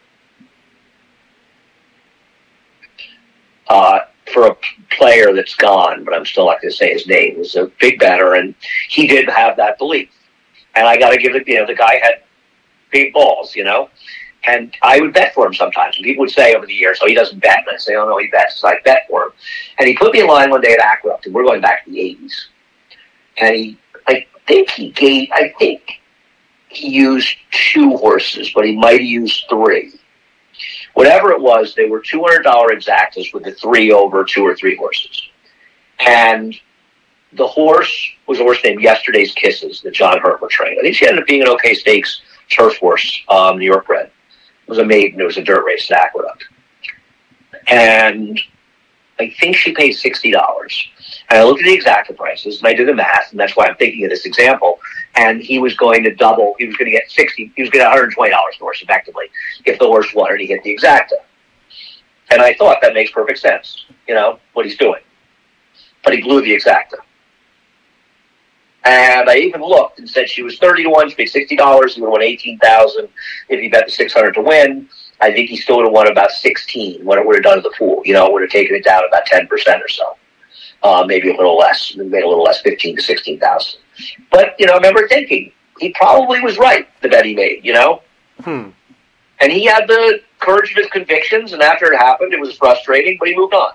uh, for a player that's gone, but I'm still not going to say his name, was a big bettor, and he did have that belief. And I got to give it, you know, the guy had big balls, you know, and I would bet for him sometimes. And people would say over the years, oh, he doesn't bet. And I'd say, oh, no, he bets. So I bet for him. And he put me in line one day at Aqueduct, and we're going back to the eighties. And he, I think he gave, I think he used two horses, but he might have used three. Whatever it was, they were two hundred dollars exactas with the three over two or three horses. And the horse was a horse named Yesterday's Kisses that John Hurtler trained. I think she ended up being an OK Stakes turf horse, um, New York bred. It was a maiden. It was a dirt race at Aqueduct. And I think she paid sixty dollars. And I looked at the exacta prices, and I did the math, and that's why I'm thinking of this example. And he was going to double. He was going to get sixty. He was going to get one hundred twenty dollars for the horse, effectively, if the horse won and he hit the exacta. And I thought that makes perfect sense, you know, what he's doing. But he blew the exacta. And I even looked and said she was thirty to one. She paid sixty dollars. He would have won eighteen thousand dollars if he bet the six hundred to win. I think he still would have won about sixteen what it would have done to the pool. You know, it would have taken it down about ten percent or so. Uh, maybe a little less, maybe a little less, fifteen to sixteen thousand. But, you know, I remember thinking, he probably was right, the bet he made, you know? Hmm. And he had the courage of his convictions, and after it happened, it was frustrating, but he moved on.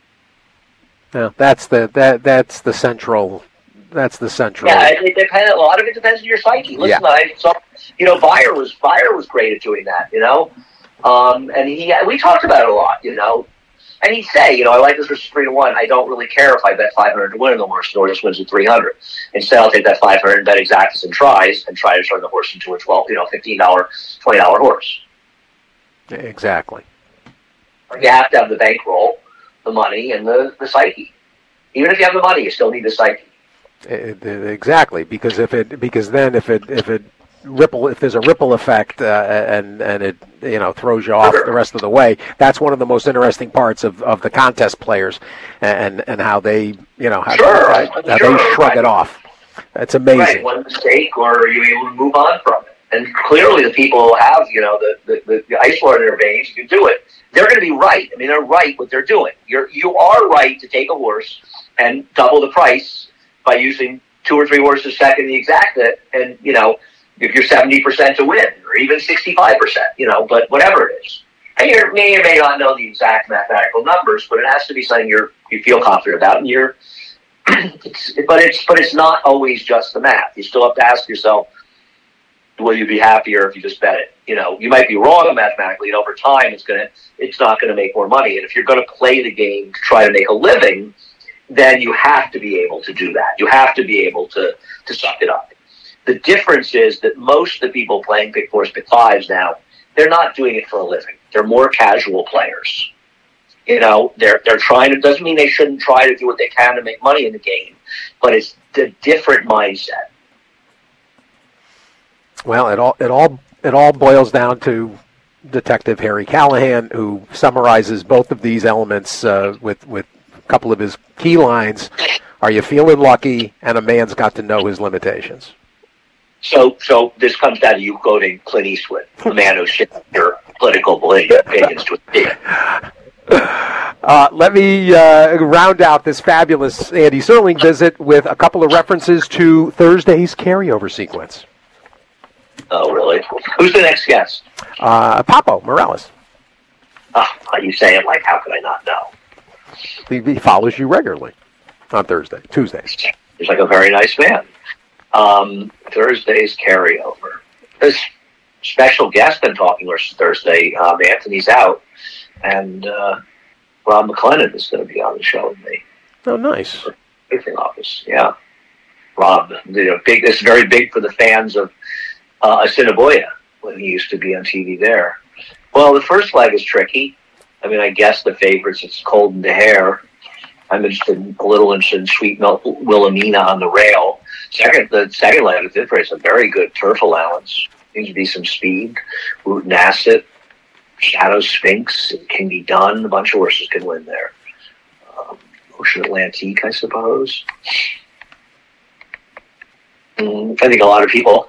Yeah, that's the that that's the central that's the central. Yeah, it, it depends. A lot of it depends on your psyche. Listen, Yeah. I saw, you know, Beyer was Beyer was great at doing that, you know, um, and he we talked about it a lot, you know, and he'd say, you know, I like this versus three to one. I don't really care if I bet five hundred to win in the horse, or just wins at three hundred. Instead, I'll take that five hundred and bet exactas and tries, and try to turn the horse into a twelve, you know, fifteen dollar, twenty dollar horse. Exactly. You have to have the bankroll, the money, and the, the psyche. Even if you have the money, you still need the psyche. It, it, exactly, because if it because then if it if it ripple if there's a ripple effect uh, and and it you know throws you off the rest of the way, that's one of the most interesting parts of, of the contest players and and how they you know how, sure, how, how sure, they shrug right. it off. That's amazing. Right, one mistake, or you able to move on from it. And clearly, the people who have you know the the, the, the ice water in their veins who do it, they're going to be right. I mean, they're right what they're doing. You're you are right to take a horse and double the price by using two or three horses second the exacta, and you know if you're seventy percent to win, or even sixty-five percent, you know, but whatever it is. And you may or may not know the exact mathematical numbers, but it has to be something you're you feel confident about, and you're. it's, but it's but it's not always just the math. You still have to ask yourself, will you be happier if you just bet it? You know, you might be wrong mathematically, and over time, it's gonna it's not going to make more money. And if you're going to play the game to try to make a living, then you have to be able to do that. You have to be able to, to suck it up. The difference is that most of the people playing pick fours, pick fives now, they're not doing it for a living. They're more casual players. You know, they're they're trying to, doesn't mean they shouldn't try to do what they can to make money in the game, but it's a different mindset. Well, it all it all it all boils down to Detective Harry Callahan, who summarizes both of these elements uh, with with a couple of his key lines. Are you feeling lucky? And a man's got to know his limitations. So, so this comes down to you quoting Clint Eastwood, the man who shifted your political opinions to a T. Uh, let me uh, round out this fabulous Andy Serling visit with a couple of references to Thursday's carryover sequence. Oh, really? Who's the next guest? Uh, Papo Morales. Oh, you say it like, how could I not know? He, he follows you regularly on Thursday, Tuesdays. He's like a very nice man. Um, Thursday's carryover. This special guest I'm talking with Thursday, um, Anthony's out, and uh, Rob McLennan is going to be on the show with me. Oh, nice. Briefing office, yeah. Rob, you know, big. It's very big for the fans of uh, Assiniboia when he used to be on T V there. Well, the first leg is tricky. I mean, I guess the favorites, it's Cold in the Hair. I'm interested in, a little interested in Sweet Milk Wilhelmina on the rail. Second, the second leg of the race, a very good turf allowance. Seems to be some speed. Root Nasset, Shadow Sphinx, it can be done. A bunch of horses can win there. Um, Ocean Atlantique, I suppose. Mm, I think a lot of people.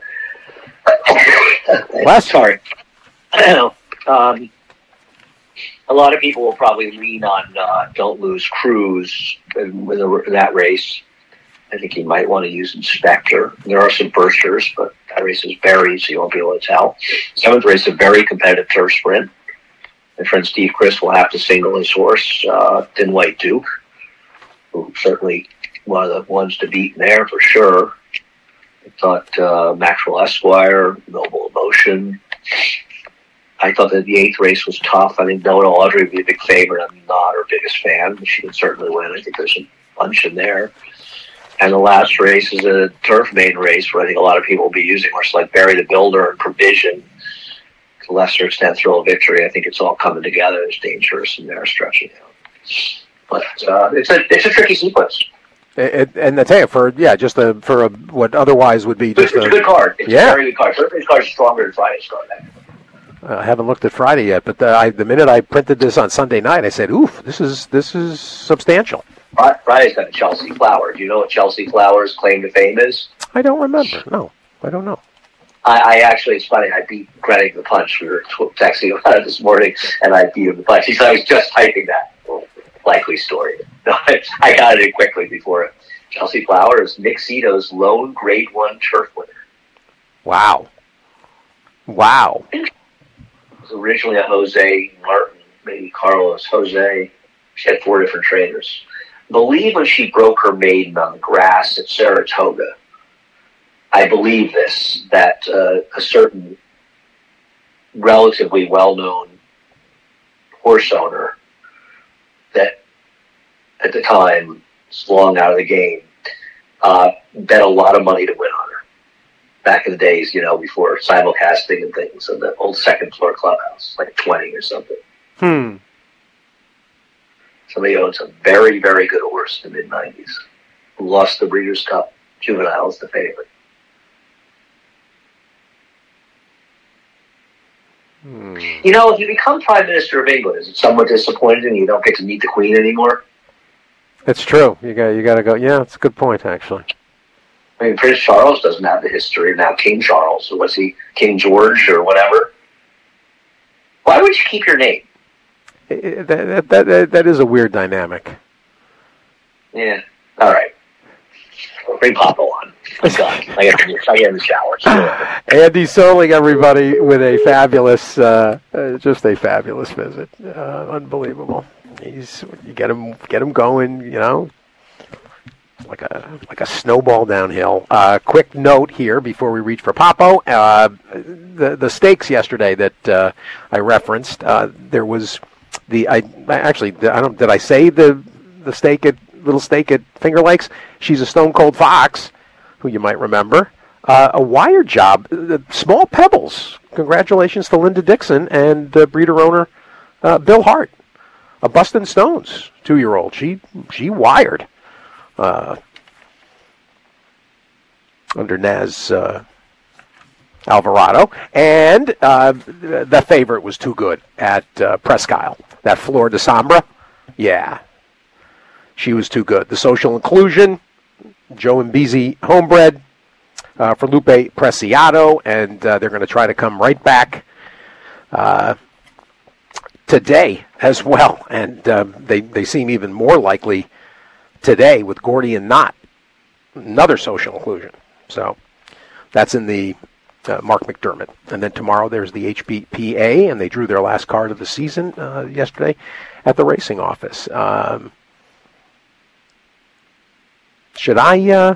Last sorry. um, a lot of people will probably lean on uh, Don't Lose Cruz in, in, the, in that race. I think he might want to use Inspector. There are some firsters, but that race is buried, so you won't be able to tell. Seventh race is a very competitive turf sprint. My friend Steve Chris will have to single his horse, uh, Thin White Duke, who certainly one of the ones to beat in there for sure. I thought uh, Maxwell Esquire, Noble Emotion. I thought that the eighth race was tough. I think Nona Audrey would be a big favorite. I'm not her biggest fan, but she can certainly win. I think there's a bunch in there. And the last race is a turf main race where I think a lot of people will be using horses like Barry the Builder and Provision. To a lesser extent, Thrill of Victory. I think it's all coming together. It's dangerous and they're stretching out. But uh, it's a it's a tricky sequence. It, it, and I tell you, for yeah, just a, for a, what otherwise would be just it's a, a good card. It's yeah. a very good card. Thursday's card is stronger than Friday's card. I haven't looked at Friday yet, but the, I, the minute I printed this on Sunday night, I said, "Oof, this is this is substantial." Friday's got Chelsea Flower. Do you know what Chelsea Flower's claim to fame is? I don't remember. No, I don't know. I, I actually, it's funny, I beat Greg the punch. We were texting about it this morning, and I beat him the punch. He said I was just typing that likely story. I got it in quickly before it. Chelsea Flower is Nick Zito's lone Grade One turf winner. Wow. Wow. It was originally a Jose Martin, maybe Carlos Jose. She had four different trainers. I believe when she broke her maiden on the grass at Saratoga, I believe this, that uh, a certain relatively well-known horse owner that at the time was long out of the game, uh, bet a lot of money to win on her. Back in the days, you know, before simulcasting and things, in the old second floor clubhouse, like twenty or something. Hmm. Somebody owns a very, very good horse in the mid nineties who lost the Breeders' Cup. Juvenile is the favorite. Hmm. You know, if you become Prime Minister of England, is it somewhat disappointing you don't get to meet the Queen anymore? It's true. You got you got to go. Yeah, it's a good point, actually. I mean, Prince Charles doesn't have the history. Now King Charles, or was he King George or whatever? Why would you keep your name? It, that, that, that, that is a weird dynamic. Yeah. All right. Bring Papa on. I'm done. I get in the, I get in the shower. So Andy Soling, everybody, with a fabulous, uh, uh, just a fabulous visit. Uh, unbelievable. He's you get him, get him going. You know, like a like a snowball downhill. Uh, quick note here before we reach for Papo. Uh, the the stakes yesterday that uh, I referenced. Uh, there was the I actually I don't did I say the the stake at little stake at Finger Lakes? She's a Stone Cold Fox, who you might remember. Uh, a wire job, uh, small pebbles. Congratulations to Linda Dixon and uh, breeder owner uh, Bill Hart. A Bustin' Stones two-year-old. She she wired uh, under Naz uh, Alvarado, and uh, the favorite was too good at uh, Presque Isle. That Flor de Sombra, yeah, she was too good. The Social Inclusion, Joe Mbisi homebred uh, for Lupe Preciado, and uh, they're going to try to come right back uh, today as well, and uh, they, they seem even more likely today with Gordian Knot, another Social Inclusion. So that's in the uh, Mark McDermott. And then tomorrow there's the H B P A, and they drew their last card of the season uh, yesterday at the racing office. Um, should I, uh,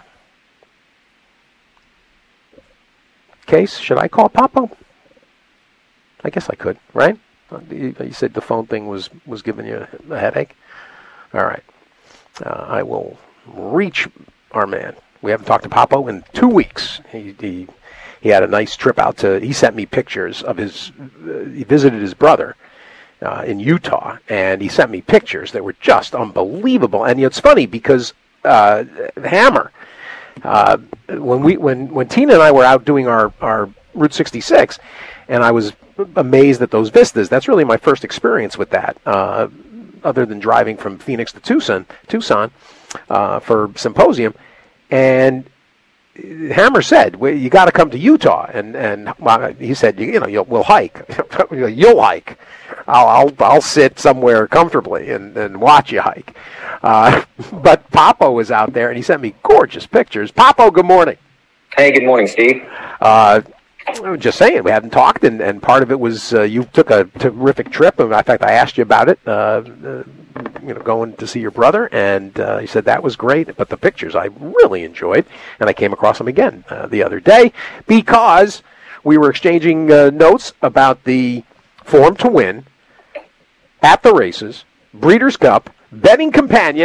Case, should I call Papo? I guess I could, right? You said the phone thing was, was giving you a headache? All right. Uh, I will reach our man. We haven't talked to Papo in two weeks. He, he he had a nice trip out to, he sent me pictures of his, uh, he visited his brother uh, in Utah, and he sent me pictures that were just unbelievable. And you know, it's funny because uh, Hammer, uh, when we when, when Tina and I were out doing our, our Route sixty-six, and I was amazed at those vistas. That's really my first experience with that, uh, other than driving from Phoenix to Tucson, Tucson uh, for Symposium. And Hammer said, well, "You got to come to Utah." And and well, he said, "You know, you'll, we'll hike. You'll hike. I'll, I'll I'll sit somewhere comfortably and, and watch you hike." Uh, but Papo was out there, and he sent me gorgeous pictures. Papo, good morning. Hey, good morning, Steve. Uh, Just saying, we hadn't talked, and, and part of it was uh, you took a terrific trip. And in fact, I asked you about it, uh, uh, you know, going to see your brother, and uh, you said that was great. But the pictures I really enjoyed, and I came across them again uh, the other day because we were exchanging uh, notes about the Form to Win at the races, Breeders' Cup, betting companion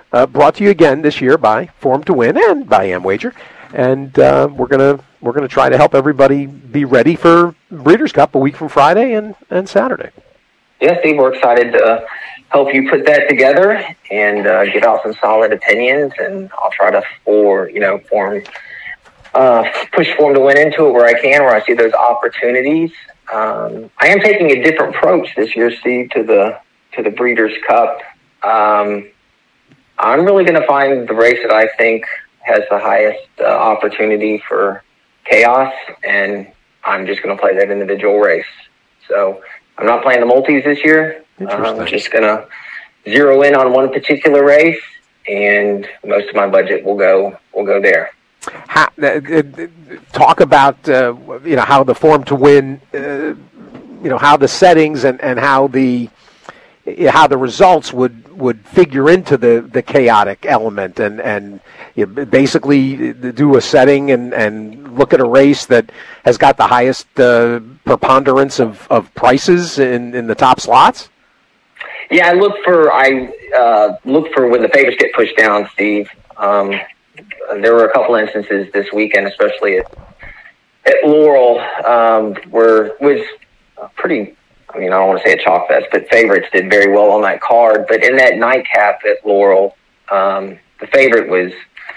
uh, brought to you again this year by Form to Win and by AmWager. And uh, we're gonna we're gonna try to help everybody be ready for Breeders' Cup a week from Friday and, and Saturday. Yeah, Steve, we're excited to help you put that together and uh, get out some solid opinions. And I'll try to for you know form uh, push Form to Win into it where I can, where I see those opportunities. Um, I am taking a different approach this year, Steve, to the to the Breeders' Cup. Um, I'm really going to find the race that I think has the highest uh, opportunity for chaos, and I'm just going to play that individual race. So I'm not playing the multis this year. I'm just going to zero in on one particular race, and most of my budget will go will go there. How, uh, talk about uh, you know how the Form to Win, uh, you know how the settings and, and how the how the results would, would figure into the, the chaotic element, and and you know, basically do a setting and, and look at a race that has got the highest uh, preponderance of, of prices in, in the top slots. Yeah, I look for I uh, look for when the favorites get pushed down, Steve. Um, there were a couple instances this weekend, especially at, at Laurel, um, where it was pretty. I mean, I don't want to say a chalk fest, but favorites did very well on that card. But in that nightcap at Laurel, um, the favorite was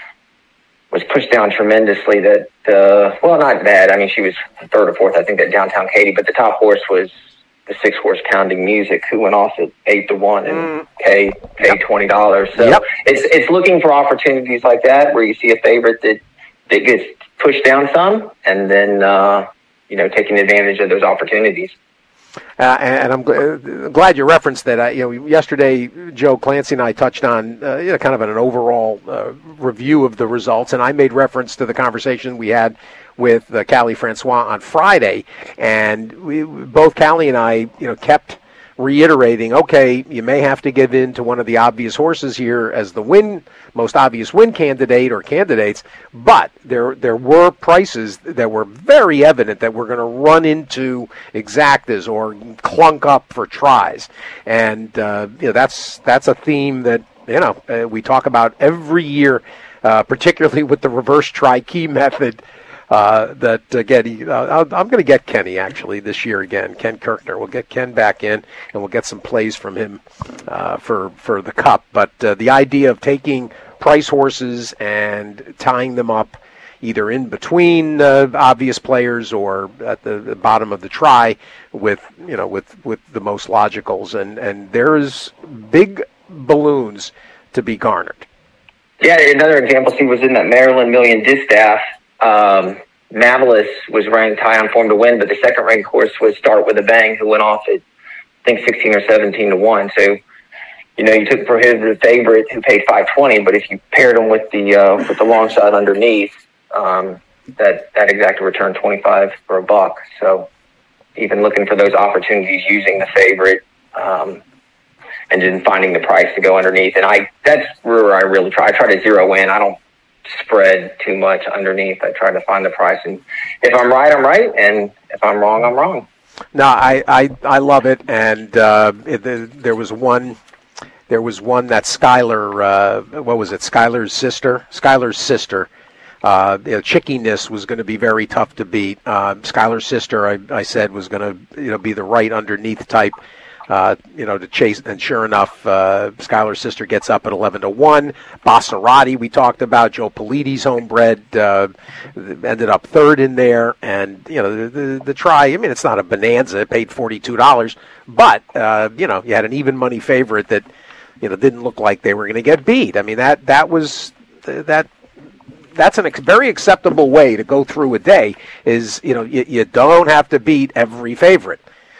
was pushed down tremendously. That uh, well, not bad. I mean, she was third or fourth, I think, at Downtown Katy. But the top horse was the six horse Pounding Music, who went off at eight to one and mm. paid paid twenty dollars. So yep. it's it's looking for opportunities like that where you see a favorite that that gets pushed down some, and then uh, you know taking advantage of those opportunities. Uh, and I'm gl- glad you referenced that. Uh, you know, yesterday, Joe Clancy and I touched on uh, you know, kind of an overall uh, review of the results, and I made reference to the conversation we had with uh, Callie Francois on Friday, and we both Callie and I, you know, kept reiterating, okay, you may have to give in to one of the obvious horses here as the win, most obvious win candidate or candidates, but there there were prices that were very evident that we're going to run into exactas or clunk up for tries, and uh, you know that's that's a theme that you know uh, we talk about every year, uh, particularly with the reverse try key method. Uh, that again, uh, I'm going to get Kenny actually this year again. Ken Kirkner. We'll get Ken back in, and we'll get some plays from him uh, for for the Cup. But uh, the idea of taking price horses and tying them up either in between uh, obvious players or at the, the bottom of the try with you know with with the most logicals, and and there's big balloons to be garnered. Yeah, another example. He was in that Maryland Million Distaff. Um, Mavlis was ranked high on Form to Win, but the second ranked horse was Start With a Bang, who went off at, I think, sixteen or seventeen to one. So, you know, you took a prohibitive favorite who paid five twenty, but if you paired him with the uh, with the long shot underneath, um, that that exact return twenty-five for a buck. So, even looking for those opportunities using the favorite, um, and then finding the price to go underneath, and I that's where I really try. I try to zero in. I don't spread too much underneath. I try to find the price, and if I'm right, I'm right, and if I'm wrong, I'm wrong. No, I I, I love it, and uh, it, there was one, there was one that Skylar, uh, what was it, Skylar's sister, Skylar's sister. Uh, you know, chickiness was going to be very tough to beat. Uh, Skylar's sister, I, I said, was going to you know be the right underneath type. Uh, you know, to chase, and sure enough, uh, Skylar's sister gets up at eleven to one. Basarati, we talked about, Joe Polides, homebred, uh, ended up third in there, and you know, the, the the try. I mean, it's not a bonanza; it paid forty-two dollars, but uh, you know, you had an even money favorite that you know didn't look like they were going to get beat. I mean, that that was that. That's a ex- very acceptable way to go through a day. Is you know, you, you don't have to beat every favorite.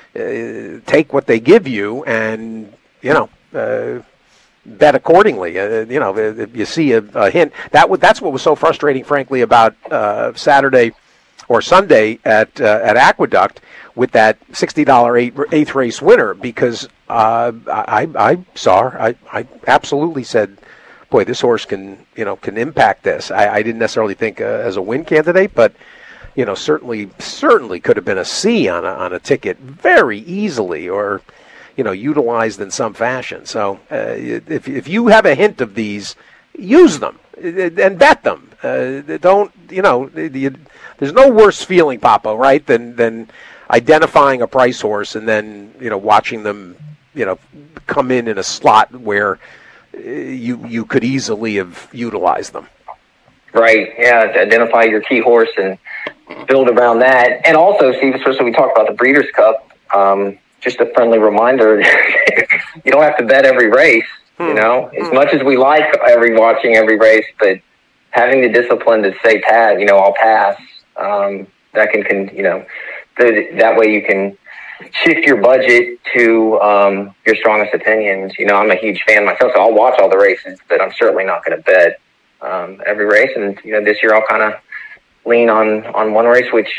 Uh, take what they give you and, you know, uh, bet accordingly. Uh, you know, if you see a, a hint. That w- That's what was so frustrating, frankly, about uh, Saturday or Sunday at uh, at Aqueduct with that sixty dollars eight, eighth race winner, because uh, I, I saw her. I, I absolutely said, boy, this horse can, you know, can impact this. I, I didn't necessarily think uh, as a win candidate, but you know, certainly, certainly could have been a C on a on a ticket very easily, or, you know, utilized in some fashion. So uh, if if you have a hint of these, use them and bet them. Uh, don't, you know, you, there's no worse feeling, Papo, right, than than identifying a price horse and then, you know, watching them, you know, come in in a slot where you you could easily have utilized them. Right, yeah, to identify your key horse and build around that. And also, Steve, especially we talked about the Breeders' Cup, um, just a friendly reminder, you don't have to bet every race, hmm. you know, as hmm. much as we like every watching every race, but having the discipline to say, Pat, you know, I'll pass, um, that can, can, you know, the, that way you can shift your budget to um, your strongest opinions. You know, I'm a huge fan myself, so I'll watch all the races, but I'm certainly not going to bet um, every race. And, you know, this year I'll kind of lean on, on one race, which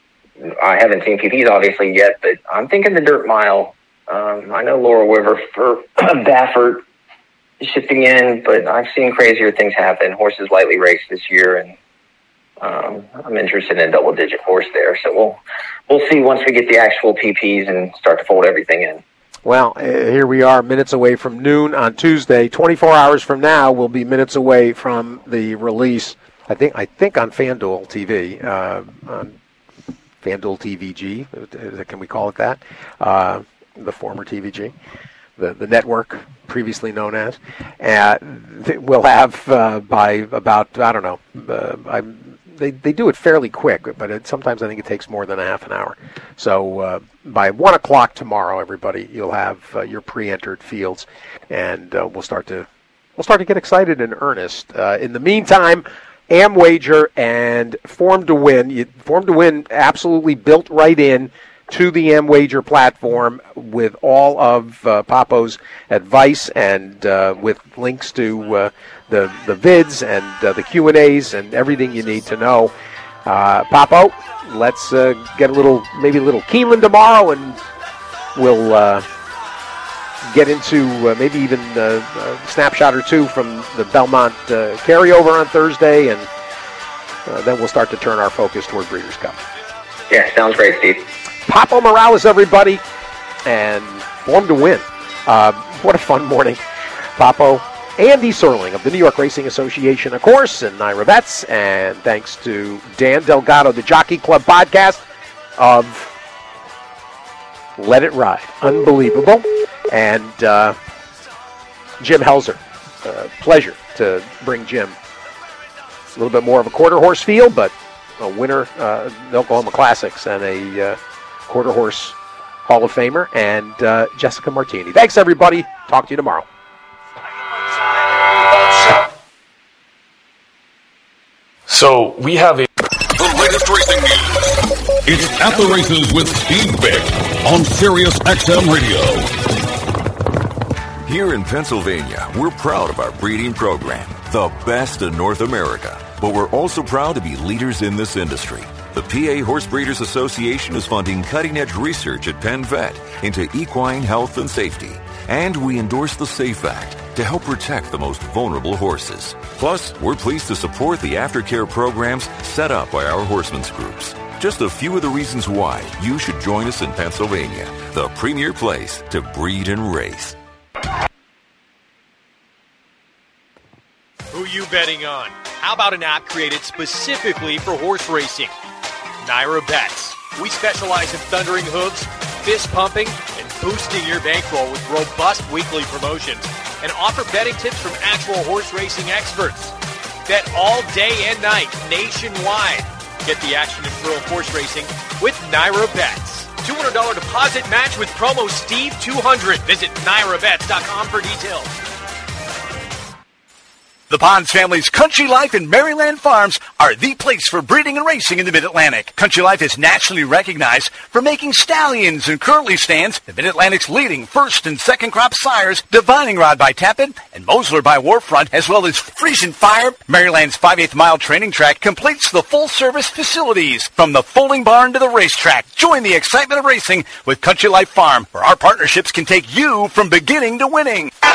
I haven't seen P Ps obviously yet, but I'm thinking the Dirt Mile. Um, I know Laura Wiver for Baffert is shifting in, but I've seen crazier things happen. Horses lightly raced this year, and um, I'm interested in a double-digit horse there. So we'll we'll see once we get the actual P Ps and start to fold everything in. Well, uh, here we are, minutes away from noon on Tuesday. twenty-four hours from now, we'll be minutes away from the release. I think I think on FanDuel T V, uh, on FanDuel T V G, can we call it that? Uh, the former T V G, the the network previously known as. Uh, we'll have uh, by about I don't know. Uh, I'm. They they do it fairly quick, but it, sometimes I think it takes more than a half an hour. So uh, by one o'clock tomorrow, everybody, you'll have uh, your pre-entered fields, and uh, we'll start to we'll start to get excited in earnest. Uh, in the meantime, AmWager and Form to Win, you, Form to Win, absolutely built right in to the AmWager platform with all of uh, Papo's advice and uh, with links to uh, the the vids and uh, the Q and A's and everything you need to know. Uh, Papo, let's uh, get a little, maybe a little Keeneland tomorrow, and we'll uh, get into uh, maybe even uh, a snapshot or two from the Belmont uh, carryover on Thursday, and uh, then we'll start to turn our focus toward Breeders' Cup. Yeah, sounds great, Steve. Papo Morales, everybody, and Form to Win. Uh, what a fun morning. Papo, Andy Serling of the New York Racing Association, of course, and Naira Betts, and thanks to Dan Delgado, the Jockey Club podcast of Let It Ride. Unbelievable. And uh, Jim Helzer. Uh, pleasure to bring Jim. A little bit more of a quarter horse feel, but a winner, uh, the Oklahoma Classics, and a uh, quarter horse Hall of Famer, and uh, Jessica Martini. Thanks, everybody. Talk to you tomorrow. So we have a... The latest racing news. It's At the Races with Steve Vick on Sirius X M Radio. Here in Pennsylvania, we're proud of our breeding program, the best in North America. But we're also proud to be leaders in this industry. The P A Horse Breeders Association is funding cutting-edge research at Penn Vet into equine health and safety. And we endorse the SAFE Act to help protect the most vulnerable horses. Plus, we're pleased to support the aftercare programs set up by our horsemen's groups. Just a few of the reasons why you should join us in Pennsylvania, the premier place to breed and race. Who you betting on? How about an app created specifically for horse racing? Naira Betts. We specialize in thundering hooves, fist pumping, and boosting your bankroll with robust weekly promotions, and offer betting tips from actual horse racing experts. Bet all day and night nationwide. Get the action and thrill of horse racing with Naira Betts. two hundred dollars deposit match with promo Steve two hundred. Visit Naira Betts dot com for details. The Bonds family's Country Life and Maryland Farms are the place for breeding and racing in the Mid-Atlantic. Country Life is nationally recognized for making stallions and curly stands, the Mid-Atlantic's leading first and second crop sires, Divining Rod by Tappan and Mosler by Warfront, as well as Frisian Fire. Maryland's five-eighths mile training track completes the full-service facilities, from the folding barn to the racetrack. Join the excitement of racing with Country Life Farm, where our partnerships can take you from beginning to winning.